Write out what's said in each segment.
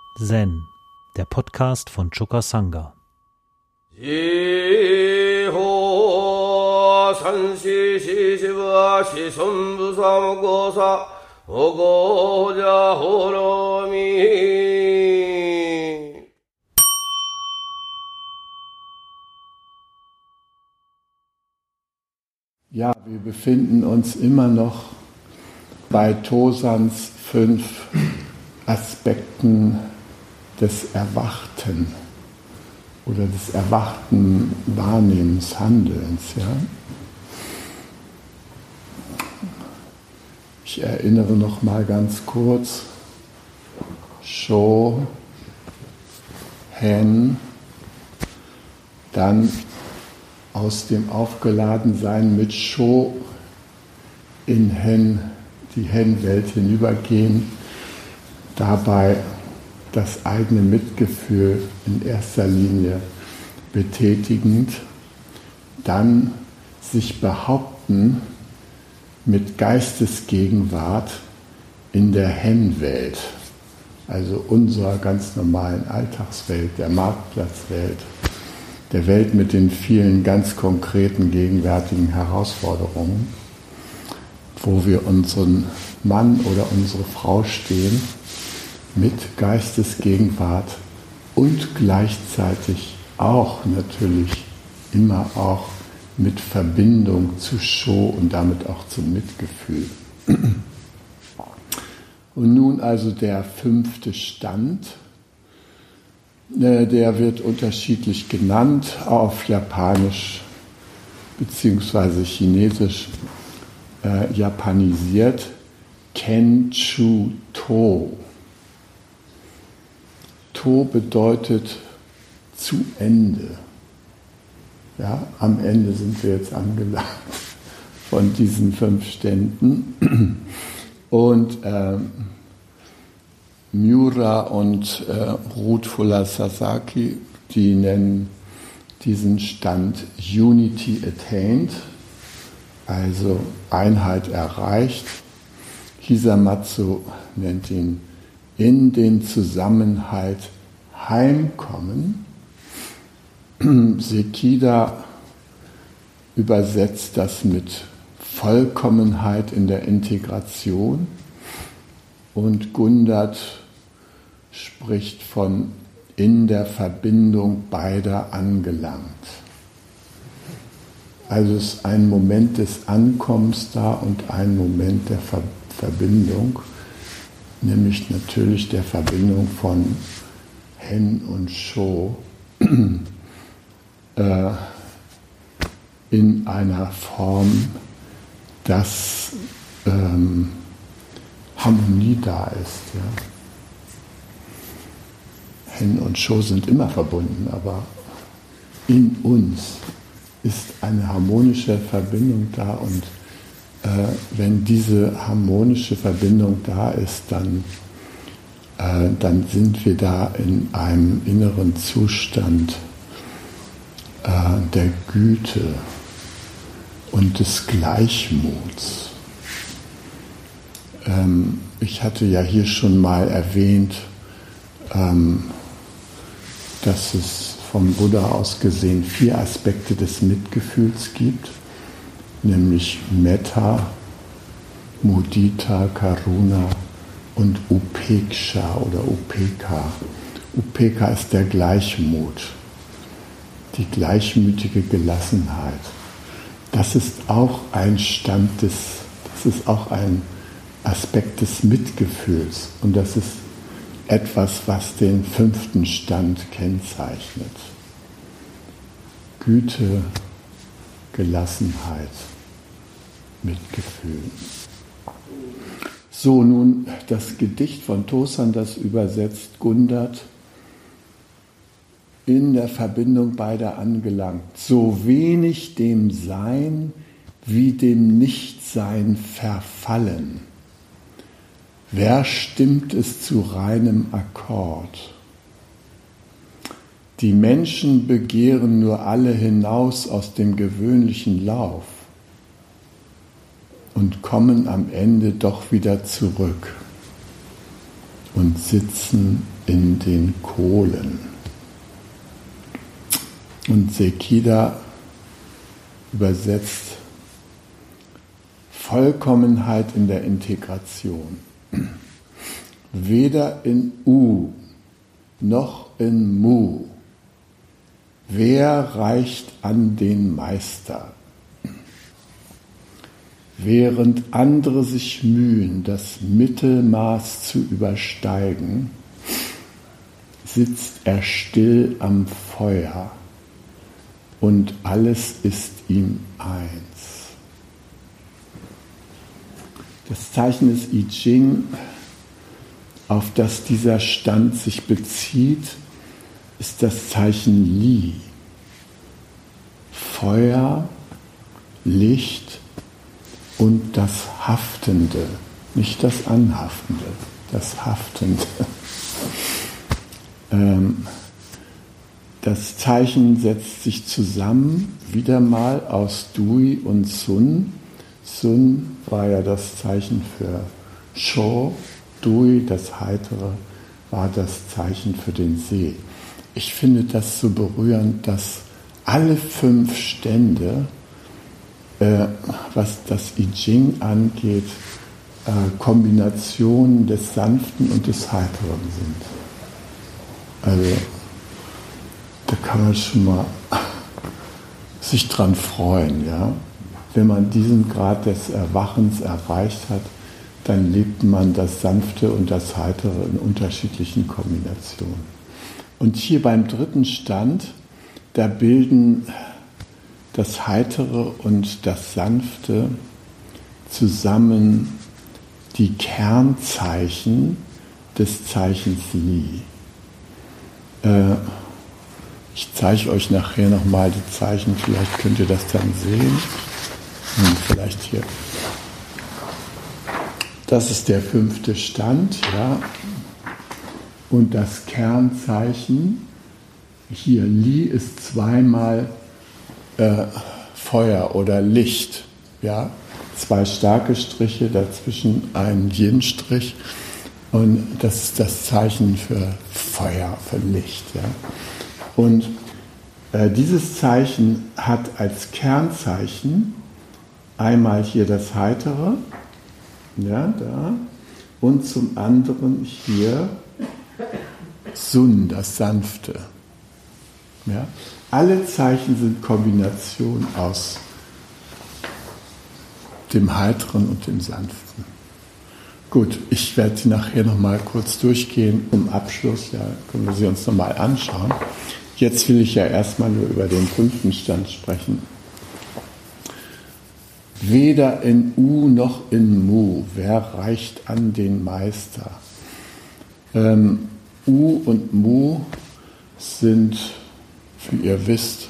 Zen, der Podcast von Choka Sangha. Ja, wir befinden uns immer noch bei Tosans 5 Aspekten des Erwachten oder des erwachten Wahrnehmens, Handelns. Ja? Ich erinnere noch mal ganz kurz: Sho, Hen, dann aus dem Aufgeladensein mit Sho in Hen, die Hen-Welt hinübergehen, dabei das eigene Mitgefühl in erster Linie betätigend, dann sich behaupten mit Geistesgegenwart in der Hen-Welt, also unserer ganz normalen Alltagswelt, der Marktplatzwelt, der Welt mit den vielen ganz konkreten gegenwärtigen Herausforderungen, wo wir unseren Mann oder unsere Frau stehen, mit Geistesgegenwart und gleichzeitig auch natürlich immer auch mit Verbindung zu Sho und damit auch zum Mitgefühl. Und nun also der 5. Stand. Der wird unterschiedlich genannt, auf Japanisch bzw. Chinesisch japanisiert, Kenchu To. To bedeutet zu Ende. Ja, am Ende sind wir jetzt angelangt von diesen 5 Ständen. Und Miura und Ruth Fuller Sasaki, die nennen diesen Stand Unity Attained, also Einheit erreicht. Hisamatsu nennt ihn in den Zusammenhalt heimkommen. Sekida übersetzt das mit Vollkommenheit in der Integration und Gundert spricht von in der Verbindung beider angelangt. Also es ist ein Moment des Ankommens da und ein Moment der Verbindung, nämlich natürlich der Verbindung von Hen und Sho in einer Form, dass Harmonie da ist. Ja. Hen und Sho sind immer verbunden, aber in uns ist eine harmonische Verbindung da und wenn diese harmonische Verbindung da ist, dann sind wir da in einem inneren Zustand der Güte und des Gleichmuts. Ich hatte ja hier schon mal erwähnt, dass es vom Buddha aus gesehen 4 Aspekte des Mitgefühls gibt, nämlich Metta, Mudita, Karuna und Upeksha oder Upeka. Upeka ist der Gleichmut, die gleichmütige Gelassenheit. Das ist auch ein Aspekt des Mitgefühls und das ist etwas, was den 5. Stand kennzeichnet. Güte, Gelassenheit, Mitgefühl. So, nun das Gedicht von Tosan, das übersetzt Gundert, in der Verbindung beider angelangt. So wenig dem Sein wie dem Nichtsein verfallen. Wer stimmt es zu reinem Akkord? Die Menschen begehren nur alle hinaus aus dem gewöhnlichen Lauf und kommen am Ende doch wieder zurück und sitzen in den Kohlen. Und Sekida übersetzt Vollkommenheit in der Integration. Weder in U noch in Mu. Wer reicht an den Meister? Während andere sich mühen, das Mittelmaß zu übersteigen, sitzt er still am Feuer und alles ist ihm eins. Das Zeichen des I Ching, auf das dieser Stand sich bezieht, ist das Zeichen Li. Feuer, Licht und das Haftende, nicht das Anhaftende, das Haftende. Das Zeichen setzt sich zusammen, wieder mal aus Dui und Sun. Sun war ja das Zeichen für Sho, Dui, das Heitere, war das Zeichen für den See. Ich finde das so berührend, dass alle 5 Stände, was das I Ching angeht, Kombinationen des Sanften und des Heiteren sind. Also da kann man schon mal sich dran freuen, ja. Wenn man diesen Grad des Erwachens erreicht hat, dann lebt man das Sanfte und das Heitere in unterschiedlichen Kombinationen. Und hier beim 3. Stand, da bilden das Heitere und das Sanfte zusammen die Kernzeichen des Zeichens Li. Ich zeige euch nachher nochmal die Zeichen, vielleicht könnt ihr das dann sehen. Vielleicht hier. Das ist der 5. Stand, ja. Und das Kernzeichen, hier Li ist zweimal Feuer oder Licht, ja. 2 starke Striche, dazwischen ein Yin-Strich. Und das ist das Zeichen für Feuer, für Licht, ja. Und dieses Zeichen hat als Kernzeichen einmal hier das Heitere, ja, da, und zum anderen hier Sun, das Sanfte. Ja. Alle Zeichen sind Kombination aus dem Heiteren und dem Sanften. Gut, ich werde sie nachher nochmal kurz durchgehen. Zum Abschluss, ja, können wir sie uns nochmal anschauen. Jetzt will ich ja erstmal nur über den 5. Stand sprechen. Weder in U noch in Mu, wer reicht an den Meister? U und Mu sind, wie ihr wisst,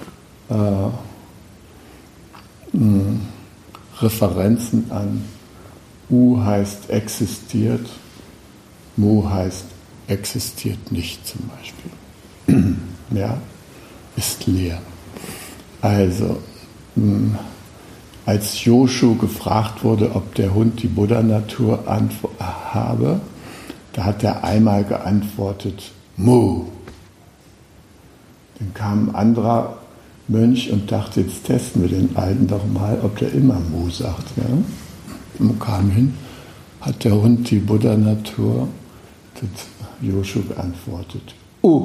Referenzen an. U heißt existiert, Mu heißt existiert nicht zum Beispiel. Ja, ist leer. Also, als Joshu gefragt wurde, ob der Hund die Buddha-Natur habe, da hat er einmal geantwortet, Mu. Dann kam ein anderer Mönch und dachte, jetzt testen wir den Alten doch mal, ob der immer Mu sagt. Ja? Und kam hin, hat der Hund die Buddha-Natur, hat Joshu geantwortet,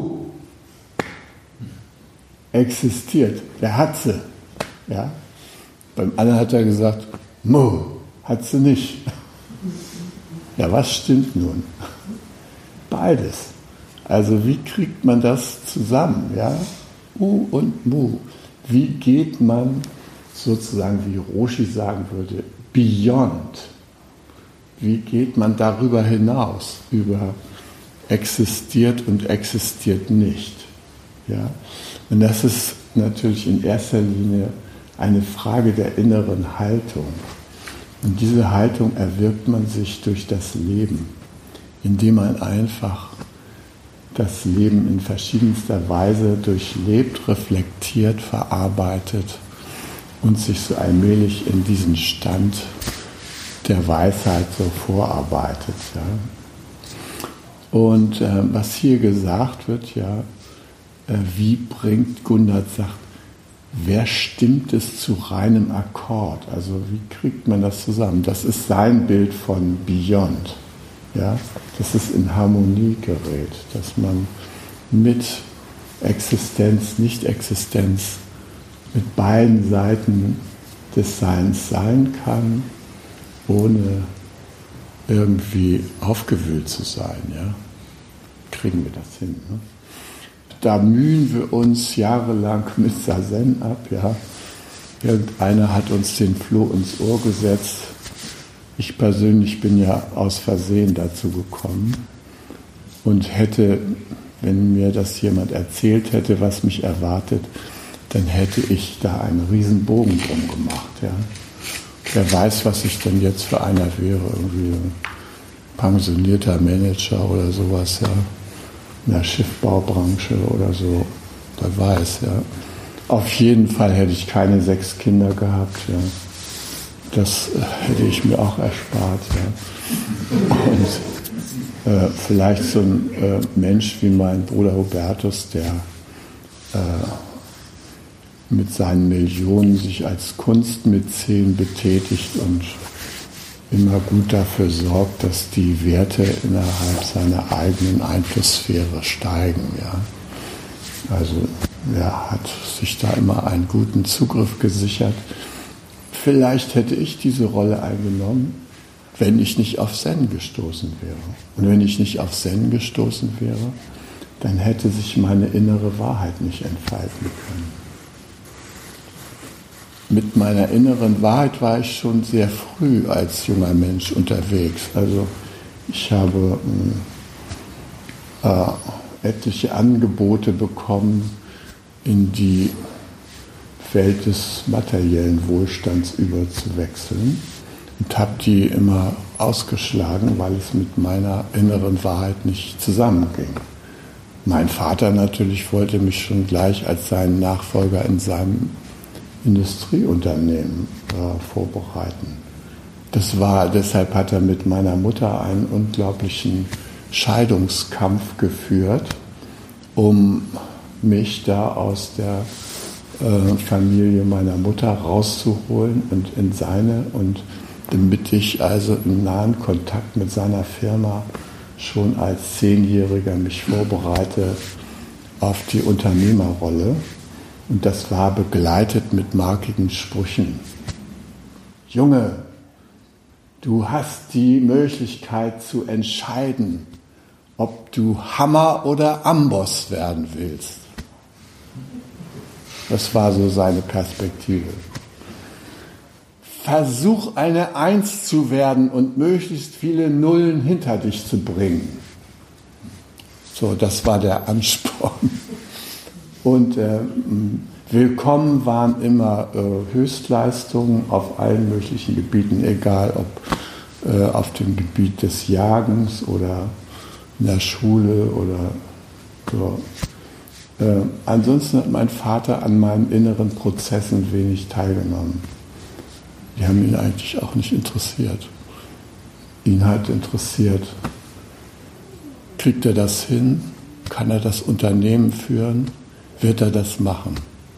existiert, wer hat sie? Ja? Beim anderen hat er gesagt, Mu, hat sie nicht. Ja, was stimmt nun? Beides. Also wie kriegt man das zusammen? Ja? U und Mu. Wie geht man sozusagen, wie Roshi sagen würde, beyond? Wie geht man darüber hinaus, über existiert und existiert nicht? Ja? Und das ist natürlich in erster Linie eine Frage der inneren Haltung. Und diese Haltung erwirbt man sich durch das Leben, indem man einfach das Leben in verschiedenster Weise durchlebt, reflektiert, verarbeitet und sich so allmählich in diesen Stand der Weisheit so vorarbeitet. Ja. Und was hier gesagt wird, ja, wie bringt Gundert sagt, wer stimmt es zu reinem Akkord? Also wie kriegt man das zusammen? Das ist sein Bild von Beyond. Ja? Dass es in Harmonie gerät, dass man mit Existenz, Nicht-Existenz, mit beiden Seiten des Seins sein kann, ohne irgendwie aufgewühlt zu sein. Ja? Kriegen wir das hin? Ne? Da mühen wir uns jahrelang mit Sazen ab. Ja? Irgendeiner hat uns den Floh ins Ohr gesetzt. Ich persönlich bin ja aus Versehen dazu gekommen und hätte, wenn mir das jemand erzählt hätte, was mich erwartet, dann hätte ich da einen riesen Bogen drum gemacht. Ja? Wer weiß, was ich denn jetzt für einer wäre, irgendwie ein pensionierter Manager oder sowas, ja, in der Schiffbaubranche oder so, wer weiß, ja. Auf jeden Fall hätte ich keine 6 Kinder gehabt, ja. Das hätte ich mir auch erspart, ja. Und vielleicht so ein Mensch wie mein Bruder Hubertus, der mit seinen Millionen sich als Kunstmäzen betätigt und immer gut dafür sorgt, dass die Werte innerhalb seiner eigenen Einflusssphäre steigen. Ja. Also er hat sich da immer einen guten Zugriff gesichert. Vielleicht hätte ich diese Rolle eingenommen, wenn ich nicht auf Zen gestoßen wäre. Und wenn ich nicht auf Zen gestoßen wäre, dann hätte sich meine innere Wahrheit nicht entfalten können. Mit meiner inneren Wahrheit war ich schon sehr früh als junger Mensch unterwegs. Also ich habe etliche Angebote bekommen, in die Welt des materiellen Wohlstands überzuwechseln und habe die immer ausgeschlagen, weil es mit meiner inneren Wahrheit nicht zusammenging. Mein Vater natürlich wollte mich schon gleich als seinen Nachfolger in seinem Industrieunternehmen vorbereiten. Deshalb hat er mit meiner Mutter einen unglaublichen Scheidungskampf geführt, um mich da aus der Familie meiner Mutter rauszuholen und in seine, und damit ich also im nahen Kontakt mit seiner Firma schon als 10-Jähriger mich vorbereite auf die Unternehmerrolle. Und das war begleitet mit markigen Sprüchen. Junge, du hast die Möglichkeit zu entscheiden, ob du Hammer oder Amboss werden willst. Das war so seine Perspektive. Versuch eine Eins zu werden und möglichst viele Nullen hinter dich zu bringen. So, das war der Ansporn. Und willkommen waren immer Höchstleistungen auf allen möglichen Gebieten, egal ob auf dem Gebiet des Jagens oder in der Schule oder so. Ansonsten hat mein Vater an meinen inneren Prozessen wenig teilgenommen. Die haben ihn eigentlich auch nicht interessiert. Ihn hat interessiert, kriegt er das hin? Kann er das Unternehmen führen? Wird er das machen?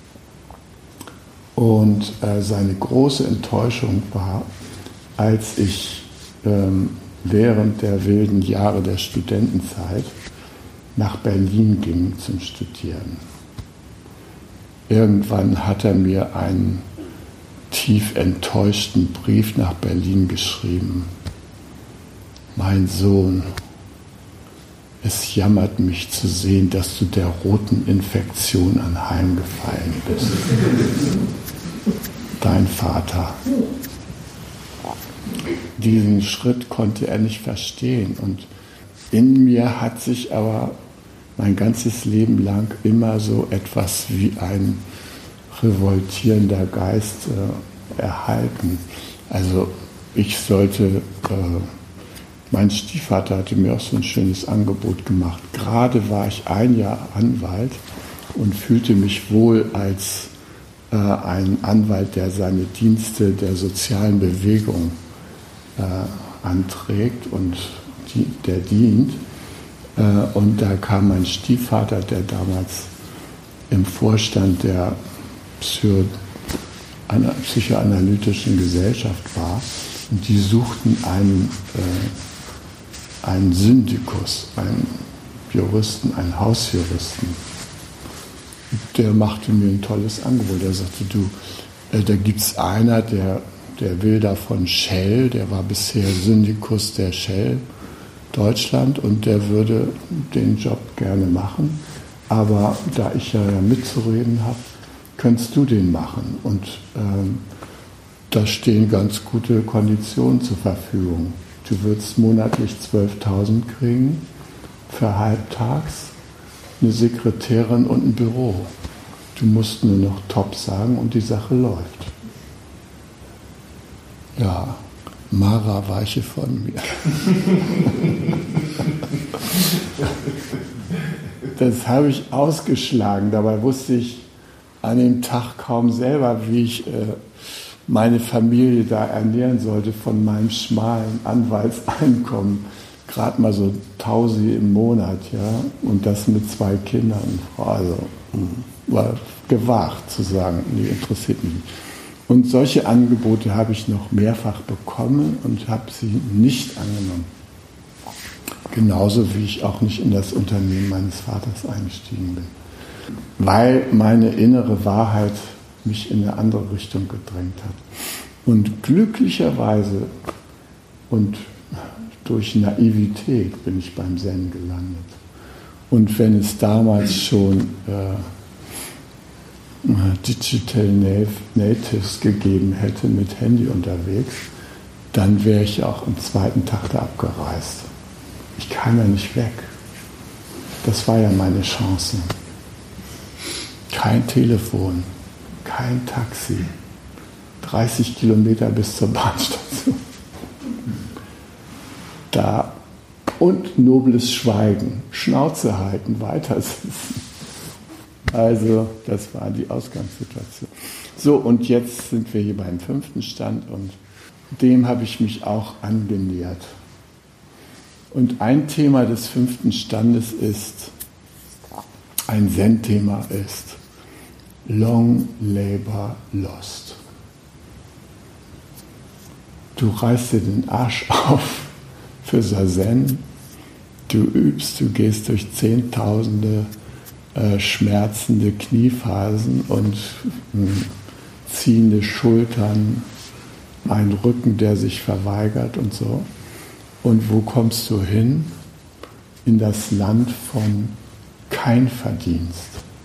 Und seine große Enttäuschung war, als ich während der wilden Jahre der Studentenzeit nach Berlin ging zum Studieren. Irgendwann hat er mir einen tief enttäuschten Brief nach Berlin geschrieben. Mein Sohn, es jammert mich zu sehen, dass du der roten Infektion anheimgefallen bist. Dein Vater. Diesen Schritt konnte er nicht verstehen. Und in mir hat sich aber mein ganzes Leben lang immer so etwas wie ein revoltierender Geist erhalten. Also ich sollte... Mein Stiefvater hatte mir auch so ein schönes Angebot gemacht. Gerade war ich ein Jahr Anwalt und fühlte mich wohl als ein Anwalt, der seine Dienste der sozialen Bewegung anträgt und der dient. Und da kam mein Stiefvater, der damals im Vorstand der psychoanalytischen Gesellschaft war. Und die suchten einen Syndikus, einen Juristen, einen Hausjuristen. Der machte mir ein tolles Angebot. Er sagte, da gibt es einer, der will da von Shell, der war bisher Syndikus der Shell Deutschland und der würde den Job gerne machen. Aber da ich ja mitzureden habe, könntest du den machen. Und da stehen ganz gute Konditionen zur Verfügung. Du würdest monatlich 12.000 kriegen für halbtags, eine Sekretärin und ein Büro. Du musst nur noch top sagen und die Sache läuft. Ja, Mara weiche von mir. Das habe ich ausgeschlagen. Dabei wusste ich an dem Tag kaum selber, wie ich meine Familie da ernähren sollte von meinem schmalen Anwaltseinkommen. Gerade mal so 1.000 im Monat, ja, und das mit 2 Kindern. Also war gewagt zu sagen, nee, interessiert mich nicht. Und solche Angebote habe ich noch mehrfach bekommen und habe sie nicht angenommen. Genauso wie ich auch nicht in das Unternehmen meines Vaters eingestiegen bin. Weil meine innere Wahrheit mich in eine andere Richtung gedrängt hat. Und glücklicherweise und durch Naivität bin ich beim Zen gelandet. Und wenn es damals schon Digital Natives gegeben hätte mit Handy unterwegs, dann wäre ich auch am zweiten Tag da abgereist. Ich kam ja nicht weg. Das war ja meine Chance. Kein Telefon, kein Taxi, 30 Kilometer bis zur Bahnstation. Da und nobles Schweigen, Schnauze halten, weitersitzen. Also, das war die Ausgangssituation. So, und jetzt sind wir hier beim 5. Stand und dem habe ich mich auch angenähert. Und ein Thema des 5. Standes ist, ein Zen-Thema ist Long Labor Lost. Du reißt dir den Arsch auf für Zazen, du übst, du gehst durch Zehntausende schmerzende Kniephasen und ziehende Schultern, ein Rücken, der sich verweigert und so. Und wo kommst du hin? In das Land von kein Verdienst,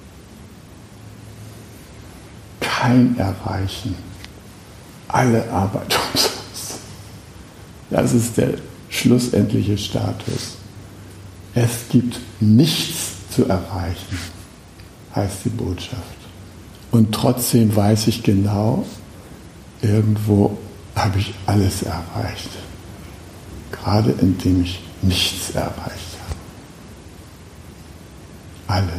kein Erreichen, alle Arbeit umsonst. Das ist der schlussendliche Status. Es gibt nichts zu erreichen, heißt die Botschaft. Und trotzdem weiß ich genau, irgendwo habe ich alles erreicht. Gerade indem ich nichts erreicht habe. Alles.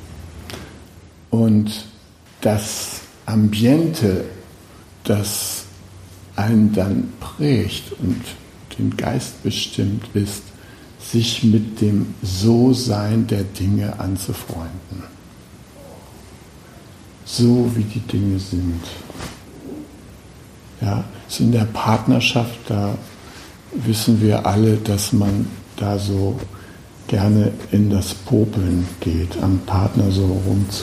Und das Ambiente, das einen dann prägt und den Geist bestimmt, ist, sich mit dem So-Sein der Dinge anzufreunden. So wie die Dinge sind. Ja, so in der Partnerschaft, da wissen wir alle, dass man da so gerne in das Popeln geht, am Partner so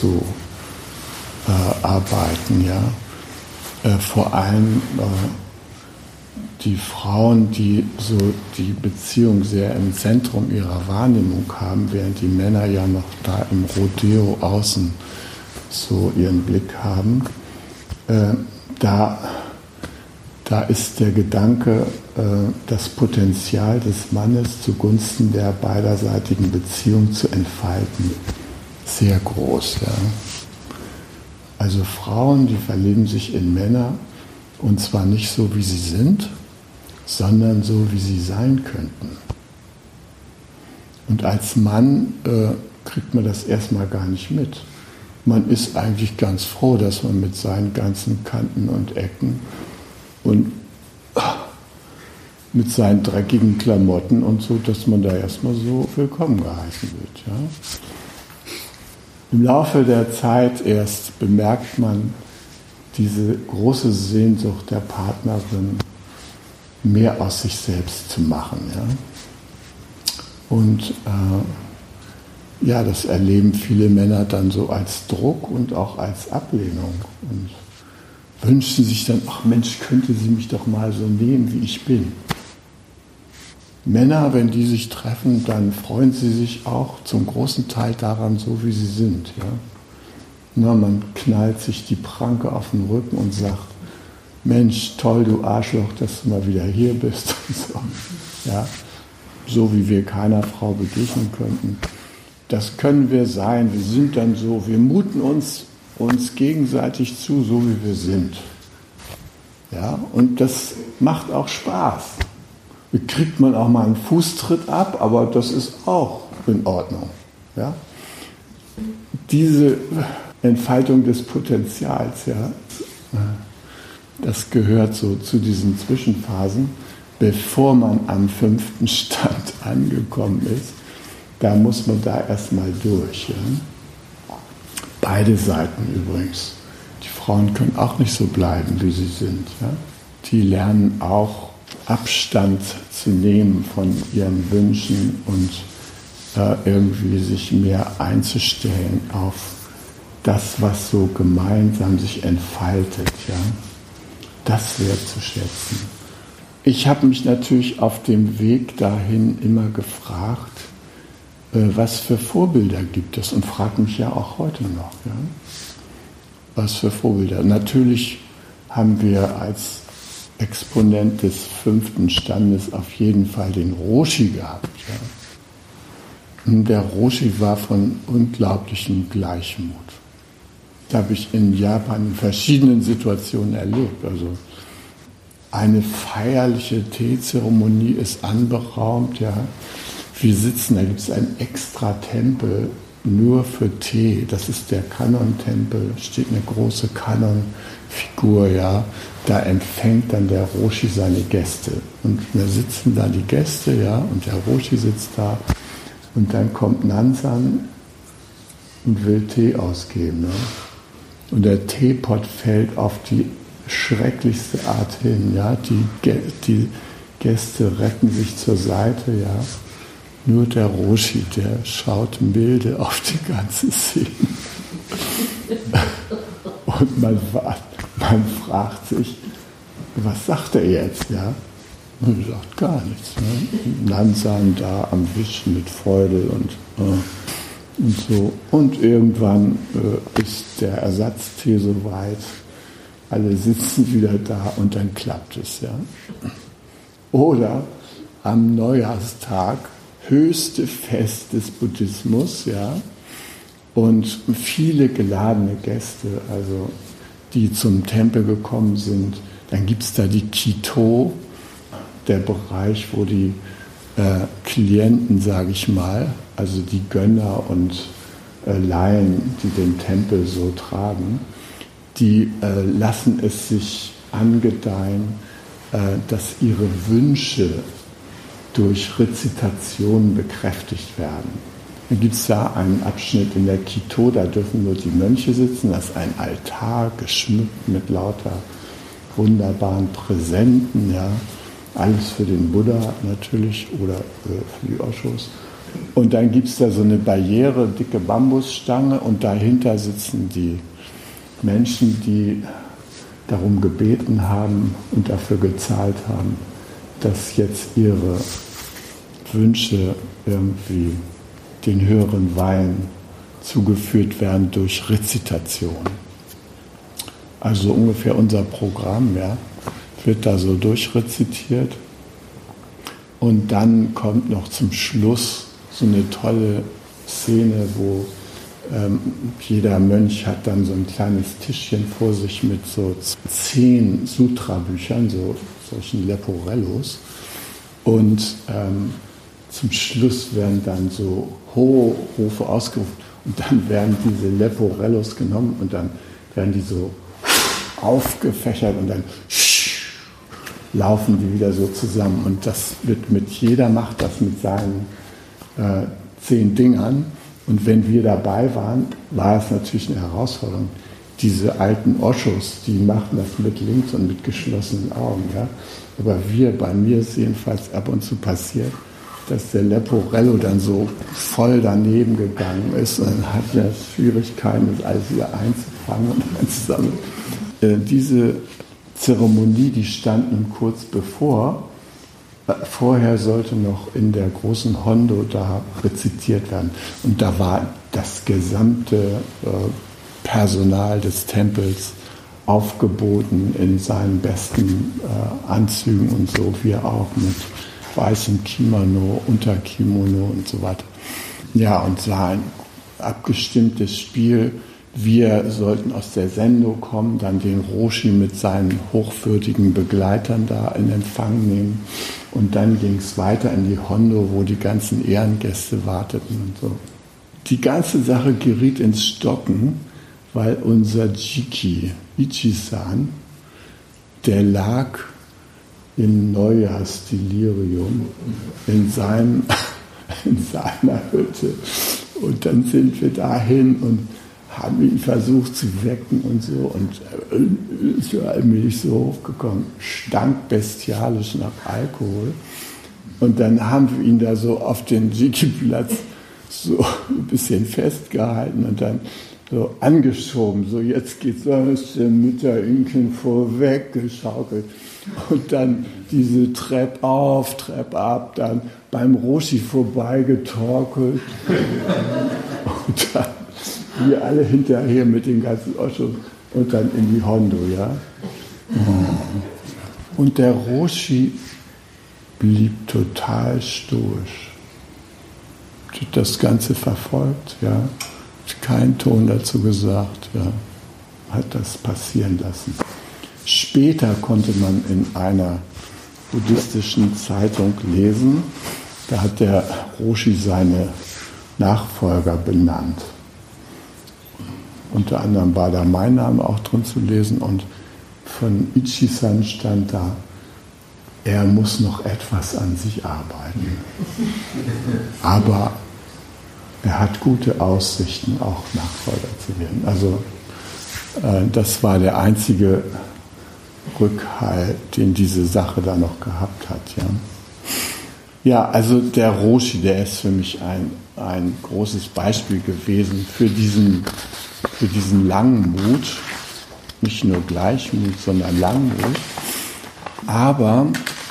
rumzuarbeiten. Ja. Vor allem die Frauen, die so die Beziehung sehr im Zentrum ihrer Wahrnehmung haben, während die Männer ja noch da im Rodeo außen so ihren Blick haben, da ist der Gedanke, das Potenzial des Mannes zugunsten der beiderseitigen Beziehung zu entfalten, sehr groß. Ja. Also Frauen, die verlieben sich in Männer, und zwar nicht so, wie sie sind, sondern so, wie sie sein könnten. Und als Mann kriegt man das erstmal gar nicht mit. Man ist eigentlich ganz froh, dass man mit seinen ganzen Kanten und Ecken und mit seinen dreckigen Klamotten und so, dass man da erstmal so willkommen geheißen wird. Ja. Im Laufe der Zeit erst bemerkt man diese große Sehnsucht der Partnerin, mehr aus sich selbst zu machen. Ja. Und ja, das erleben viele Männer dann so als Druck und auch als Ablehnung und wünschen sich dann, ach Mensch, könnte sie mich doch mal so nehmen, wie ich bin. Männer, wenn die sich treffen, dann freuen sie sich auch zum großen Teil daran, so wie sie sind. Ja? Na, man knallt sich die Pranke auf den Rücken und sagt, Mensch, toll, du Arschloch, dass du mal wieder hier bist. Und so. Ja? So wie wir keiner Frau begegnen könnten. Das können wir sein, wir sind dann so, wir muten uns gegenseitig zu, so wie wir sind. Ja? Und das macht auch Spaß. Da kriegt man auch mal einen Fußtritt ab, aber das ist auch in Ordnung. Ja? Diese Entfaltung des Potenzials, ja, das gehört so zu diesen Zwischenphasen, bevor man am 5. Stand angekommen ist. Da muss man da erstmal durch. Ja? Beide Seiten übrigens. Die Frauen können auch nicht so bleiben, wie sie sind. Ja? Die lernen auch Abstand zu nehmen von ihren Wünschen und irgendwie sich mehr einzustellen auf das, was so gemeinsam sich entfaltet. Ja? Das wertzuschätzen. Ich habe mich natürlich auf dem Weg dahin immer gefragt, was für Vorbilder gibt es, und frage mich ja auch heute noch. Ja? Was für Vorbilder? Natürlich haben wir als Exponent des 5. Standes auf jeden Fall den Roshi gehabt. Ja. Und der Roshi war von unglaublichem Gleichmut. Das habe ich in Japan in verschiedenen Situationen erlebt. Also eine feierliche Teezeremonie ist anberaumt. Ja. Wir sitzen, da gibt es einen extra Tempel nur für Tee. Das ist der Kannon-Tempel, steht eine große Kannon-Figur, ja. Da empfängt dann der Roshi seine Gäste. Und da sitzen da die Gäste, ja, und der Roshi sitzt da. Und dann kommt Nansan und will Tee ausgeben. Ne? Und der Teepot fällt auf die schrecklichste Art hin. Ja? Die Gäste retten sich zur Seite, ja. Nur der Roshi, der schaut milde auf die ganze Szene. Und man fragt sich, was sagt er jetzt? Ja? Und er sagt gar nichts. Ne? Nansan da am Wischen mit Freude und so. Und irgendwann ist der Ersatztee soweit. Alle sitzen wieder da und dann klappt es. Ja? Oder am Neujahrstag, höchste Fest des Buddhismus, ja, und viele geladene Gäste, also die zum Tempel gekommen sind. Dann gibt es da die Kito, der Bereich, wo die Klienten, sage ich mal, also die Gönner und Laien, die den Tempel so tragen, die lassen es sich angedeihen, dass ihre Wünsche durch Rezitationen bekräftigt werden. Dann gibt es da einen Abschnitt in der Kito, da dürfen nur die Mönche sitzen, das ist ein Altar, geschmückt mit lauter wunderbaren Präsenten, ja. Alles für den Buddha natürlich oder für die Oshos. Und dann gibt es da so eine Barriere, dicke Bambusstange, und dahinter sitzen die Menschen, die darum gebeten haben und dafür gezahlt haben, dass jetzt ihre Wünsche irgendwie den höheren Weihen zugeführt werden durch Rezitation. Also so ungefähr unser Programm, ja, wird da so durchrezitiert. Und dann kommt noch zum Schluss so eine tolle Szene, wo jeder Mönch hat dann so ein kleines Tischchen vor sich mit so 10 Sutra-Büchern, solchen Leporellos. Und zum Schluss werden dann so hohe Rufe ausgerufen. Und dann werden diese Leporellos genommen und dann werden die so aufgefächert und dann laufen die wieder so zusammen. Und das wird jeder macht das mit seinen 10 Dingern. Und wenn wir dabei waren, war es natürlich eine Herausforderung. Diese alten Oschos, die machten das mit links und mit geschlossenen Augen. Ja? Aber bei mir ist jedenfalls ab und zu passiert, dass der Leporello dann so voll daneben gegangen ist und dann hat er Schwierigkeiten, das alles wieder einzufangen und einzusammeln. Diese Zeremonie, die stand nun kurz bevor. Vorher sollte noch in der großen Hondo da rezitiert werden. Und da war das gesamte Personal des Tempels aufgeboten in seinen besten Anzügen und so, wir auch mit weißem Kimono, Unterkimono und so weiter. Ja, und es war ein abgestimmtes Spiel. Wir sollten aus der Sendo kommen, dann den Roshi mit seinen hochwürdigen Begleitern da in Empfang nehmen. Und dann ging es weiter in die Hondo, wo die ganzen Ehrengäste warteten und so. Die ganze Sache geriet ins Stocken, weil unser Jiki, Ichi-san, der lag in Neujahrsdelirium in seiner Hütte. Und dann sind wir dahin und haben ihn versucht zu wecken und so. Und ist ja allmählich so hochgekommen, stank bestialisch nach Alkohol. Und dann haben wir ihn da so auf den Jiki-Platz so ein bisschen festgehalten und dann so angeschoben, so jetzt geht's los, mit der Inken vorweg geschaukelt. Und dann diese Treppe auf, Treppe ab, dann beim Roshi vorbeigetorkelt. Und dann wir alle hinterher mit den ganzen Oschos und dann in die Hondo, ja. Und der Roshi blieb total stoisch. Das Ganze verfolgt, ja. Kein Ton dazu gesagt, ja. Hat das passieren lassen. Später konnte man in einer buddhistischen Zeitung lesen, da hat der Roshi seine Nachfolger benannt. Unter anderem war da mein Name auch drin zu lesen und von Ichi-san stand da, er muss noch etwas an sich arbeiten. Aber er hat gute Aussichten, auch Nachfolger zu werden. Also das war der einzige Rückhalt, den diese Sache da noch gehabt hat. Ja, ja, also der Roshi, der ist für mich ein großes Beispiel gewesen für diesen Langmut, nicht nur Gleichmut, sondern Langmut. Aber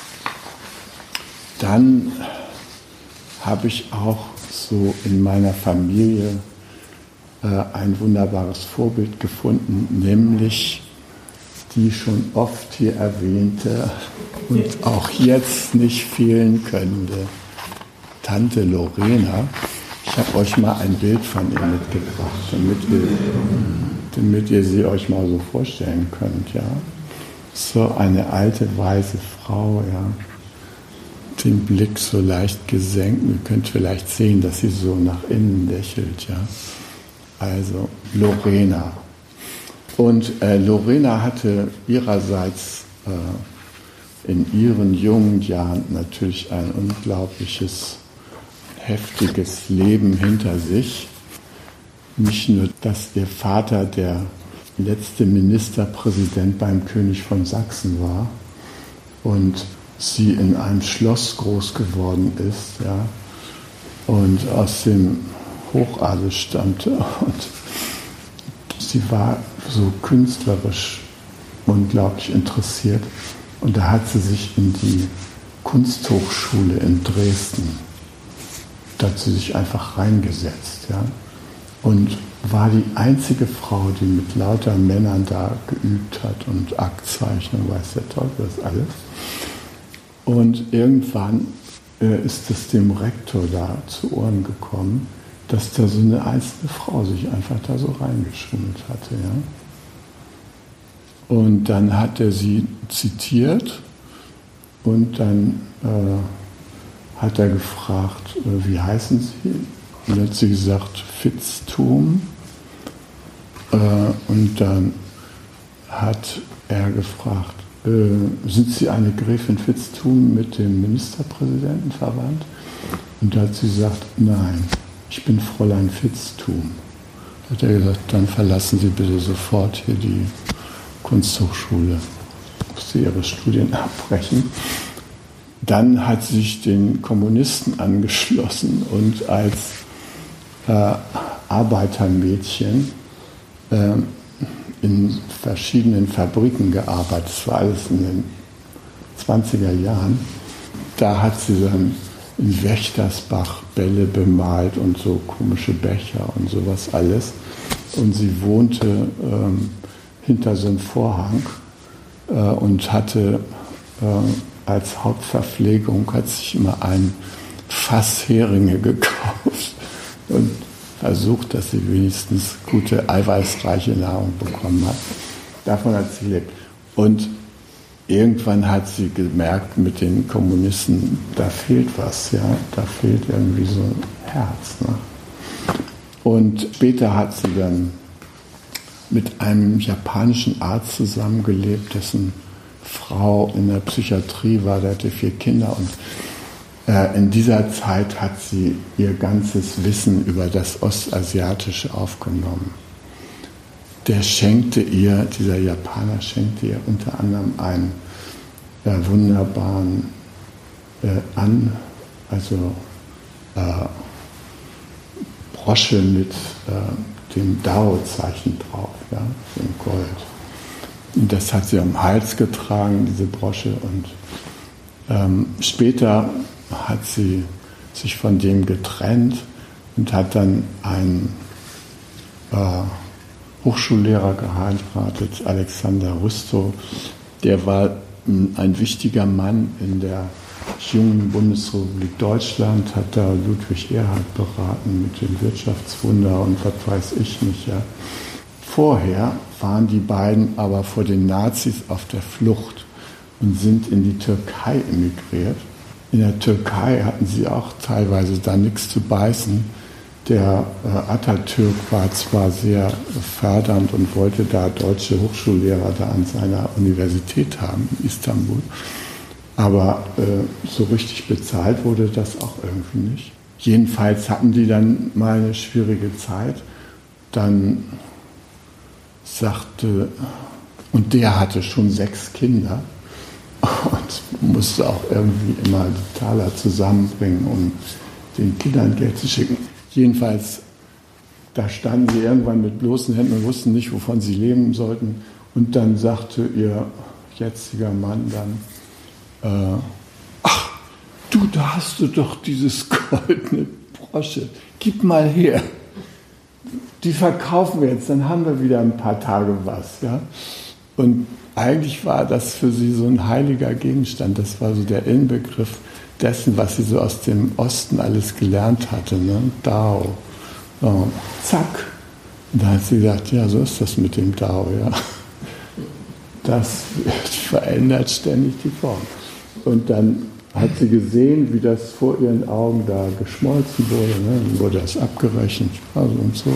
dann habe ich auch so in meiner Familie ein wunderbares Vorbild gefunden, nämlich die schon oft hier erwähnte und auch jetzt nicht fehlen könnte Tante Lorena. Ich habe euch mal ein Bild von ihr mitgebracht, damit ihr sie euch mal so vorstellen könnt. Ja? So eine alte, weise Frau, ja. Den Blick so leicht gesenkt. Ihr könnt vielleicht sehen, dass sie so nach innen lächelt. Ja? Also Lorena. Und Lorena hatte ihrerseits in ihren jungen Jahren natürlich ein unglaubliches, heftiges Leben hinter sich. Nicht nur, dass ihr Vater der letzte Ministerpräsident beim König von Sachsen war und sie in einem Schloss groß geworden ist, ja, und aus dem Hochadel stammte. Und sie war so künstlerisch unglaublich interessiert. Und da hat sie sich in die Kunsthochschule in Dresden, da hat sie sich einfach reingesetzt, ja, und war die einzige Frau, die mit lauter Männern da geübt hat und Aktzeichnung, weiß der Teufel das alles. Und irgendwann ist es dem Rektor da zu Ohren gekommen, dass da so eine einzelne Frau sich einfach da so reingeschummelt hatte. Ja? Und dann hat er sie zitiert und dann hat er gefragt, wie heißen Sie? Und dann hat sie gesagt, Fitztum. Und dann hat er gefragt, sind Sie eine Gräfin Vitzthum mit dem Ministerpräsidenten verwandt? Und da hat sie gesagt, nein, ich bin Fräulein Vitzthum. Da hat er gesagt, dann verlassen Sie bitte sofort hier die Kunsthochschule. Musste ihre Studien abbrechen. Dann hat sie sich den Kommunisten angeschlossen und als Arbeitermädchen in verschiedenen Fabriken gearbeitet. Das war alles in den 20er Jahren. Da hat sie dann in Wächtersbach Bälle bemalt und so komische Becher und sowas alles. Und sie wohnte hinter so einem Vorhang und hatte als Hauptverpflegung hat sich immer ein Fass Heringe gekauft und versucht, dass sie wenigstens gute, eiweißreiche Nahrung bekommen hat. Davon hat sie gelebt. Und irgendwann hat sie gemerkt, mit den Kommunisten, da fehlt was, ja, da fehlt irgendwie so ein Herz. Ne? Und später hat sie dann mit einem japanischen Arzt zusammengelebt, dessen Frau in der Psychiatrie war, der hatte 4 Kinder und in dieser Zeit hat sie ihr ganzes Wissen über das Ostasiatische aufgenommen. Dieser Japaner schenkte ihr unter anderem einen wunderbaren Brosche mit dem Dao-Zeichen drauf, ja, in Gold. Und das hat sie am Hals getragen, diese Brosche. Und später hat sie sich von dem getrennt und hat dann einen Hochschullehrer geheiratet, Alexander Rüstow. Der war ein wichtiger Mann in der jungen Bundesrepublik Deutschland, hat da Ludwig Erhard beraten mit dem Wirtschaftswunder und was weiß ich nicht. Ja. Vorher waren die beiden aber vor den Nazis auf der Flucht und sind in die Türkei emigriert. In der Türkei hatten sie auch teilweise da nichts zu beißen. Der Atatürk war zwar sehr fördernd und wollte da deutsche Hochschullehrer da an seiner Universität haben in Istanbul, aber so richtig bezahlt wurde das auch irgendwie nicht. Jedenfalls hatten die dann mal eine schwierige Zeit. Dann und der hatte schon 6 Kinder und musste auch irgendwie immer die Taler zusammenbringen, um den Kindern Geld zu schicken. Jedenfalls, da standen sie irgendwann mit bloßen Händen und wussten nicht, wovon sie leben sollten. Und dann sagte ihr jetziger Mann dann, ach, du, da hast du doch dieses goldene Brosche, gib mal her. Die verkaufen wir jetzt, dann haben wir wieder ein paar Tage was. Ja? Und eigentlich war das für sie so ein heiliger Gegenstand. Das war so der Inbegriff dessen, was sie so aus dem Osten alles gelernt hatte. Ne? Dao. So, zack. Und da hat sie gesagt, ja, so ist das mit dem Dao. Ja? Das verändert ständig die Form. Und dann hat sie gesehen, wie das vor ihren Augen da geschmolzen wurde. Ne? Dann wurde das abgerechnet. Also und so.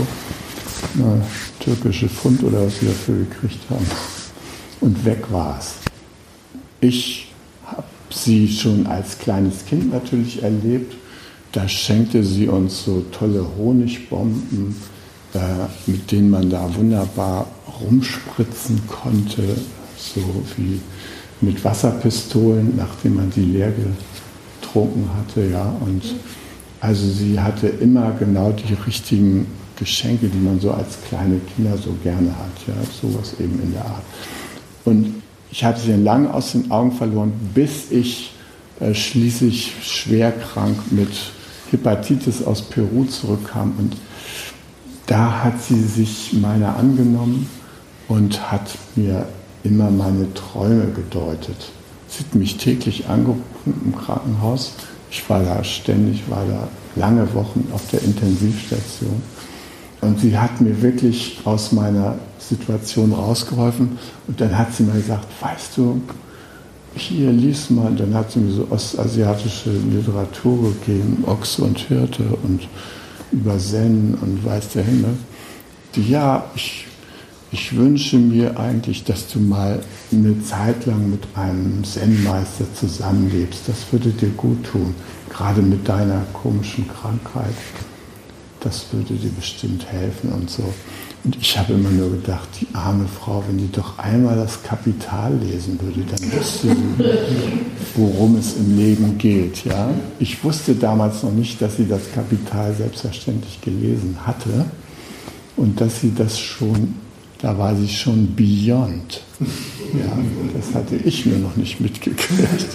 Türkische Pfund oder was sie dafür gekriegt haben. Und weg war es. Ich habe sie schon als kleines Kind natürlich erlebt. Da schenkte sie uns so tolle Honigbomben, mit denen man da wunderbar rumspritzen konnte, so wie mit Wasserpistolen, nachdem man die leer getrunken hatte. Ja. Und also sie hatte immer genau die richtigen Geschenke, die man so als kleine Kinder so gerne hat. Ja. Sowas eben in der Art. Und ich hatte sie lange aus den Augen verloren, bis ich schließlich schwer krank mit Hepatitis aus Peru zurückkam. Und da hat sie sich meiner angenommen und hat mir immer meine Träume gedeutet. Sie hat mich täglich angerufen im Krankenhaus. Ich war da lange Wochen auf der Intensivstation. Und sie hat mir wirklich aus meiner Situation rausgeholfen. Und dann hat sie mir gesagt, weißt du, hier lies mal. Und dann hat sie mir so ostasiatische Literatur gegeben, Ochse und Hirte und über Zen und weiß der Himmel. Ja, ich ich wünsche mir eigentlich, dass du mal eine Zeit lang mit einem Zen-Meister zusammenlebst. Das würde dir gut tun, gerade mit deiner komischen Krankheit. Das würde dir bestimmt helfen und so. Und ich habe immer nur gedacht, die arme Frau, wenn die doch einmal das Kapital lesen würde, dann wüsste sie, worum es im Leben geht. Ja? Ich wusste damals noch nicht, dass sie das Kapital selbstverständlich gelesen hatte und dass sie das schon, da war sie schon beyond. Ja, das hatte ich mir noch nicht mitgekriegt.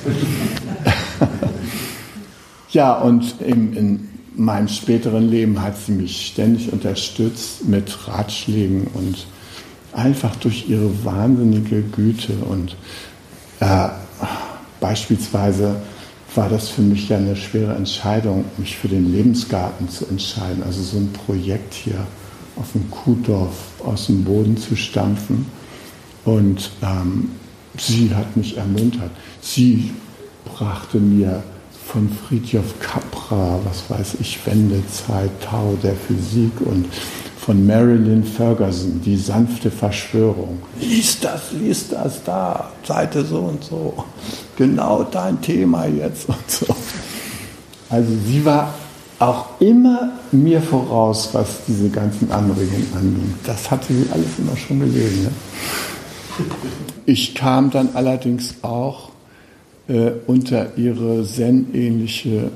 Ja, und in meinem späteren Leben hat sie mich ständig unterstützt mit Ratschlägen und einfach durch ihre wahnsinnige Güte. Und beispielsweise war das für mich ja eine schwere Entscheidung, mich für den Lebensgarten zu entscheiden. Also so ein Projekt hier auf dem Kuhdorf aus dem Boden zu stampfen. Und sie hat mich ermuntert. Sie brachte mir von Fridtjof Capra, was weiß ich, Wendezeit, Tao der Physik und von Marilyn Ferguson, die sanfte Verschwörung. Lies das da, Seite so und so. Genau dein Thema jetzt und so. Also sie war auch immer mir voraus, was diese ganzen Anregungen anging. Das hatte sie alles immer schon gelesen. Ne? Ich kam dann allerdings auch unter ihre Zen-ähnliche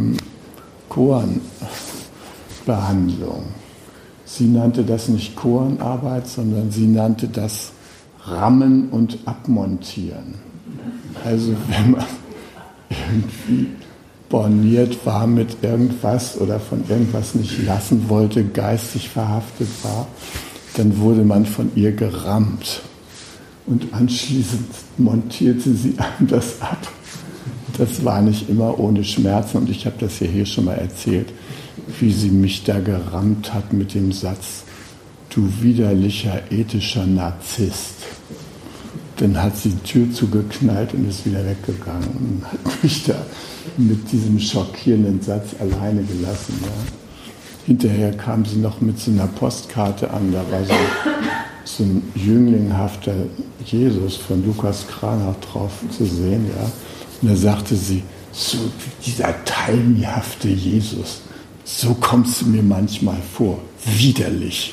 Koan-Behandlung. Sie nannte das nicht Koanarbeit, sondern sie nannte das Rammen und Abmontieren. Also wenn man irgendwie borniert war mit irgendwas oder von irgendwas nicht lassen wollte, geistig verhaftet war, dann wurde man von ihr gerammt. Und anschließend montierte sie einem das ab. Das war nicht immer ohne Schmerzen. Und ich habe das hier schon mal erzählt, wie sie mich da gerammt hat mit dem Satz, du widerlicher ethischer Narzisst. Dann hat sie die Tür zugeknallt und ist wieder weggegangen und hat mich da mit diesem schockierenden Satz alleine gelassen. Ja. Hinterher kam sie noch mit so einer Postkarte an, da war so ein jünglinghafter Jesus von Lukas Kranach drauf zu sehen. Ja. Und da sagte sie, so dieser teilnehmhafte Jesus, so kommst du mir manchmal vor, widerlich.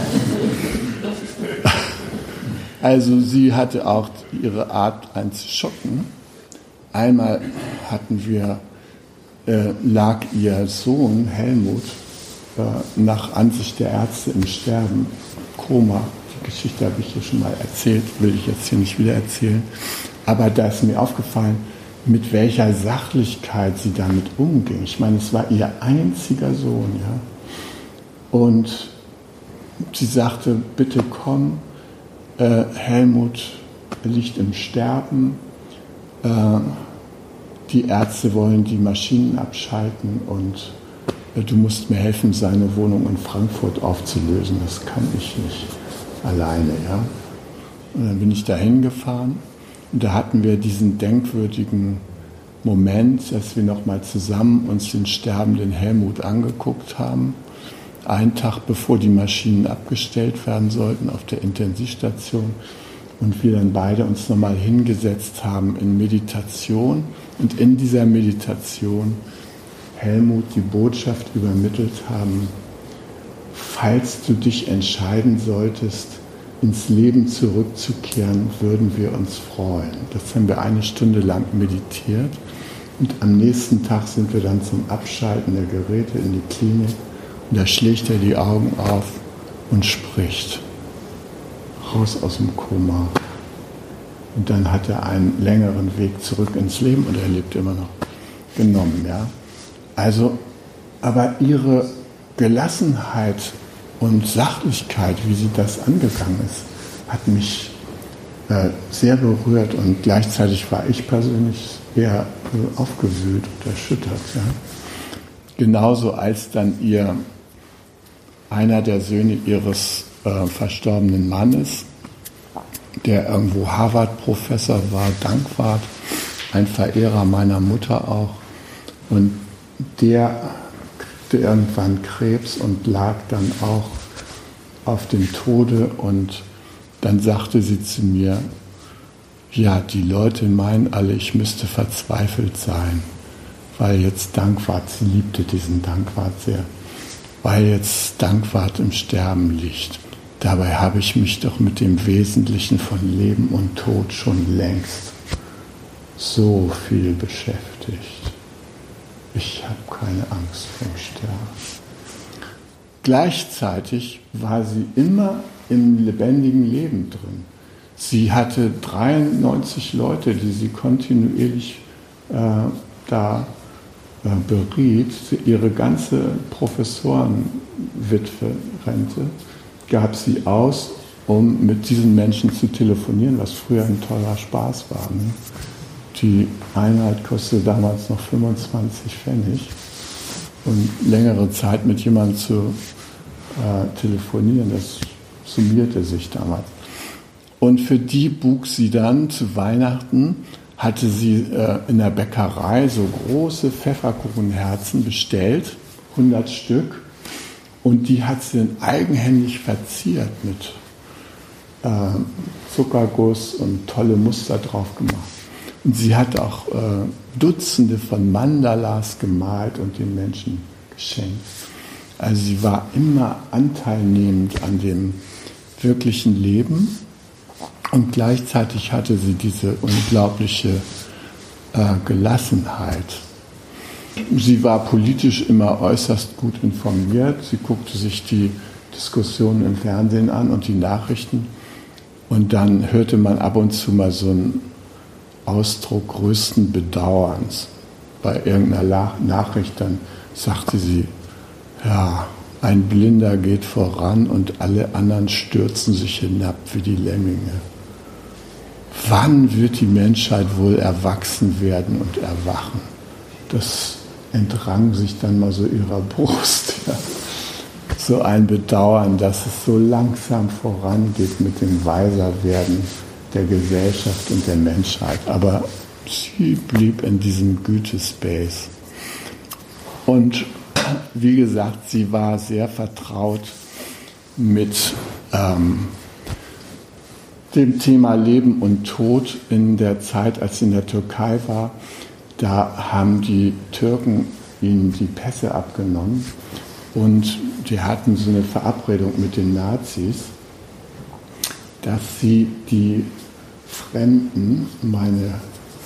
Also sie hatte auch ihre Art, einen zu schocken. Einmal lag ihr Sohn Helmut nach Ansicht der Ärzte im Sterben, Koma. Die Geschichte habe ich hier schon mal erzählt, will ich jetzt hier nicht wieder erzählen. Aber da ist mir aufgefallen, mit welcher Sachlichkeit sie damit umging. Ich meine, es war ihr einziger Sohn, ja. Und sie sagte, bitte komm, Helmut liegt im Sterben, die Ärzte wollen die Maschinen abschalten und du musst mir helfen, seine Wohnung in Frankfurt aufzulösen. Das kann ich nicht alleine, ja. Und dann bin ich da hingefahren und da hatten wir diesen denkwürdigen Moment, dass wir nochmal zusammen uns den sterbenden Helmut angeguckt haben. Einen Tag bevor die Maschinen abgestellt werden sollten auf der Intensivstation und wir dann beide uns nochmal hingesetzt haben in Meditation und in dieser Meditation Helmut die Botschaft übermittelt haben, falls du dich entscheiden solltest, ins Leben zurückzukehren, würden wir uns freuen. Das haben wir 1 Stunde lang meditiert und am nächsten Tag sind wir dann zum Abschalten der Geräte in die Klinik. Und da schlägt er die Augen auf und spricht. Raus aus dem Koma. Und dann hat er einen längeren Weg zurück ins Leben und er lebt immer noch genommen. Ja? Also, aber ihre Gelassenheit und Sachlichkeit, wie sie das angegangen ist, hat mich sehr berührt und gleichzeitig war ich persönlich eher aufgewühlt und erschüttert. Ja? Genauso als dann einer der Söhne ihres verstorbenen Mannes, der irgendwo Harvard-Professor war, Dankwart, ein Verehrer meiner Mutter auch, und der kriegte irgendwann Krebs und lag dann auch auf dem Tode und dann sagte sie zu mir, ja, die Leute meinen alle, ich müsste verzweifelt sein, weil jetzt Dankwart, sie liebte diesen Dankwart sehr, weil jetzt Dankwart im Sterben liegt. Dabei habe ich mich doch mit dem Wesentlichen von Leben und Tod schon längst so viel beschäftigt. Ich habe keine Angst vor dem Sterben. Gleichzeitig war sie immer im lebendigen Leben drin. Sie hatte 93 Leute, die sie kontinuierlich beriet. Ihre ganze Professorenwitwe, Rente, gab sie aus, um mit diesen Menschen zu telefonieren, was früher ein toller Spaß war. Ne? Die Einheit kostete damals noch 25 Pfennig. Und längere Zeit mit jemandem zu telefonieren, das summierte sich damals. Und für die buk sie dann zu Weihnachten, hatte sie in der Bäckerei so große Pfefferkuchenherzen bestellt, 100 Stück. Und die hat sie dann eigenhändig verziert mit Zuckerguss und tolle Muster drauf gemacht. Und sie hat auch Dutzende von Mandalas gemalt und den Menschen geschenkt. Also sie war immer anteilnehmend an dem wirklichen Leben und gleichzeitig hatte sie diese unglaubliche Gelassenheit. Sie war politisch immer äußerst gut informiert. Sie guckte sich die Diskussionen im Fernsehen an und die Nachrichten. Und dann hörte man ab und zu mal so einen Ausdruck größten Bedauerns. Bei irgendeiner Nachricht dann sagte sie, ja, ein Blinder geht voran und alle anderen stürzen sich hinab wie die Lemminge. Wann wird die Menschheit wohl erwachsen werden und erwachen? Das entrang sich dann mal so ihrer Brust. Ja. So ein Bedauern, dass es so langsam vorangeht mit dem Weiserwerden der Gesellschaft und der Menschheit. Aber sie blieb in diesem Gütespace. Und wie gesagt, sie war sehr vertraut mit dem Thema Leben und Tod in der Zeit, als sie in der Türkei war. Da haben die Türken ihnen die Pässe abgenommen und die hatten so eine Verabredung mit den Nazis, dass sie die Fremden, meine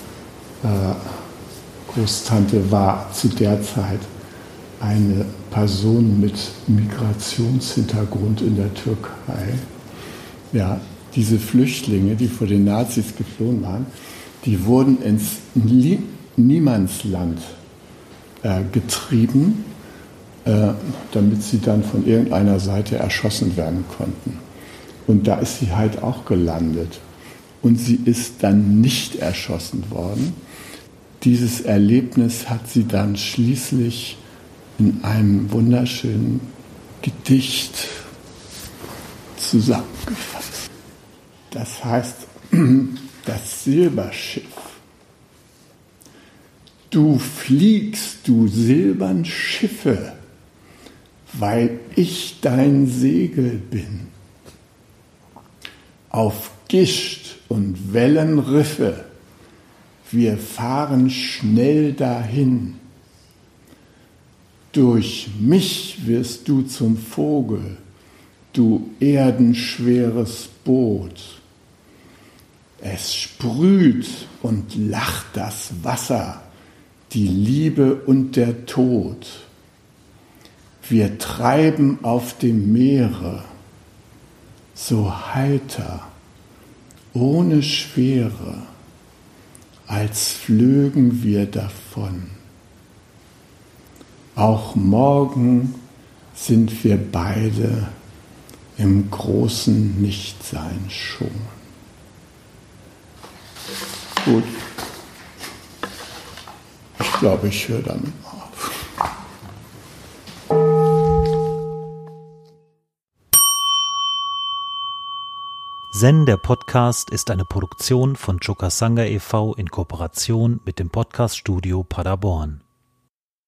Großtante war zu der Zeit eine Person mit Migrationshintergrund in der Türkei. Ja, diese Flüchtlinge, die vor den Nazis geflohen waren, die wurden ins Niemandsland getrieben, damit sie dann von irgendeiner Seite erschossen werden konnten. Und da ist sie halt auch gelandet. Und sie ist dann nicht erschossen worden. Dieses Erlebnis hat sie dann schließlich in einem wunderschönen Gedicht zusammengefasst. Das heißt, das Silberschiff. Du fliegst, du silbern Schiffe, weil ich dein Segel bin. Auf Gischt und Wellenriffe, wir fahren schnell dahin. Durch mich wirst du zum Vogel, du erdenschweres Boot. Es sprüht und lacht das Wasser, die Liebe und der Tod. Wir treiben auf dem Meere, so heiter, ohne Schwere, als flögen wir davon. Auch morgen sind wir beide im großen Nichtsein schon. Gut. Ich glaube, ich höre damit auf. Zen, der Podcast, ist eine Produktion von Chokasanga e.V. in Kooperation mit dem Podcaststudio Paderborn.